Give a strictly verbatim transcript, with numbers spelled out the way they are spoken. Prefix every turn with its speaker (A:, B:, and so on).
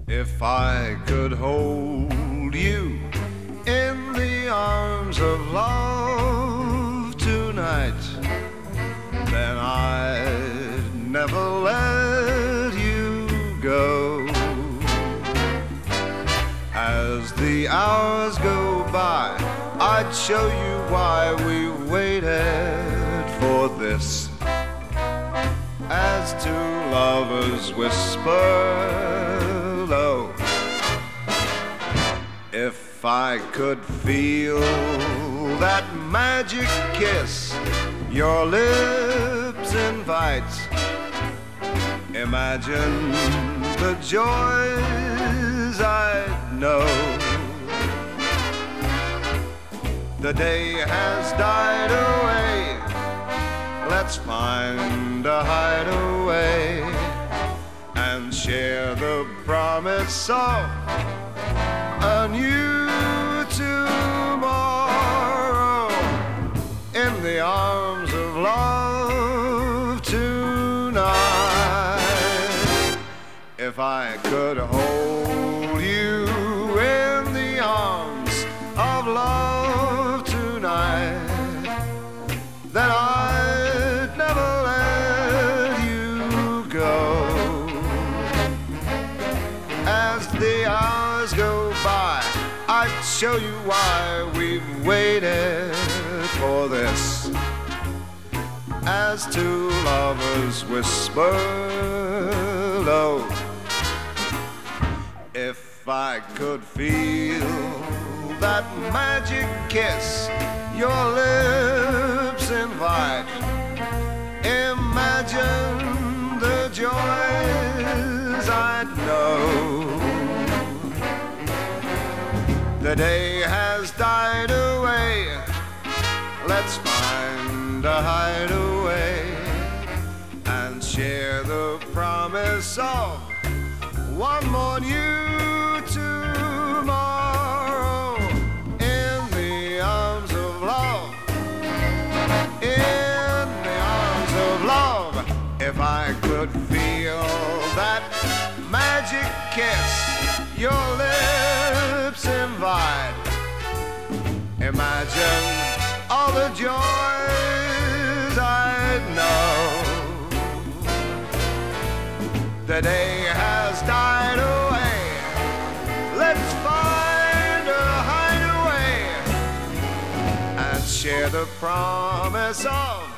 A: If I could hold you in the arms of love tonight, then I'd never let you go. As the hours go by, I'd show you why we waited for this. As two lovers whisper low, if I could feel that magic kiss your lips invite, imagine the joys I'd know. The day has died away, let's find a hideaway and share the promise of a new tomorrow in the arms of love tonight. If I could hold you in the arms of love tonight, then I'd never let you go. As the hours go by, I'd show you why we've waited for this. As two lovers whisper low, if I could feel that magic kiss your lips invite, imagine the joys I'd know. The day has died away, let's find a hideaway and share the promise of one more new tomorrow in the arms of love, in the arms of love. If I could feel that magic kiss your lips invite, imagine all the joys I'd know. The day has died away, let's find a hideaway and share the promise of